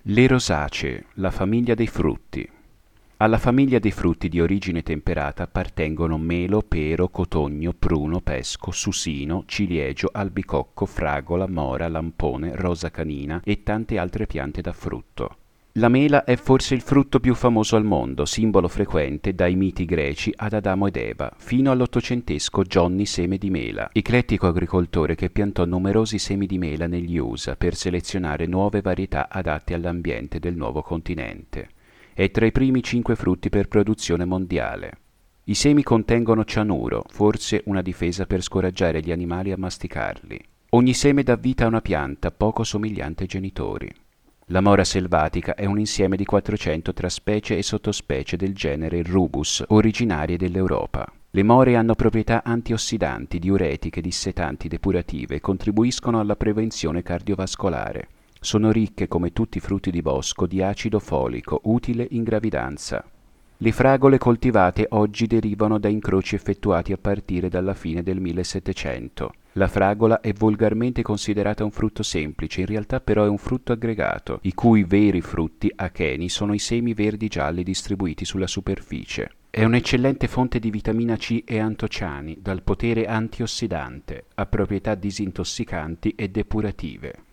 Le rosacee, la famiglia dei frutti. Alla famiglia dei frutti di origine temperata appartengono melo, pero, cotogno, pruno, pesco, susino, ciliegio, albicocco, fragola, mora, lampone, rosa canina e tante altre piante da frutto. La mela è forse il frutto più famoso al mondo, simbolo frequente dai miti greci ad Adamo ed Eva, fino all'ottocentesco Johnny Seme di Mela, eclettico agricoltore che piantò numerosi semi di mela negli USA per selezionare nuove varietà adatte all'ambiente del nuovo continente. È tra i primi 5 frutti per produzione mondiale. I semi contengono cianuro, forse una difesa per scoraggiare gli animali a masticarli. Ogni seme dà vita a una pianta poco somigliante ai genitori. La mora selvatica è un insieme di 400 tra specie e sottospecie del genere Rubus, originarie dell'Europa. Le more hanno proprietà antiossidanti, diuretiche, dissetanti, depurative e contribuiscono alla prevenzione cardiovascolare. Sono ricche, come tutti i frutti di bosco, di acido folico, utile in gravidanza. Le fragole coltivate oggi derivano da incroci effettuati a partire dalla fine del 1700. La fragola è volgarmente considerata un frutto semplice, in realtà però è un frutto aggregato, i cui veri frutti acheni sono i semi verdi gialli distribuiti sulla superficie. È un'eccellente fonte di vitamina C e antociani, dal potere antiossidante, a proprietà disintossicanti e depurative.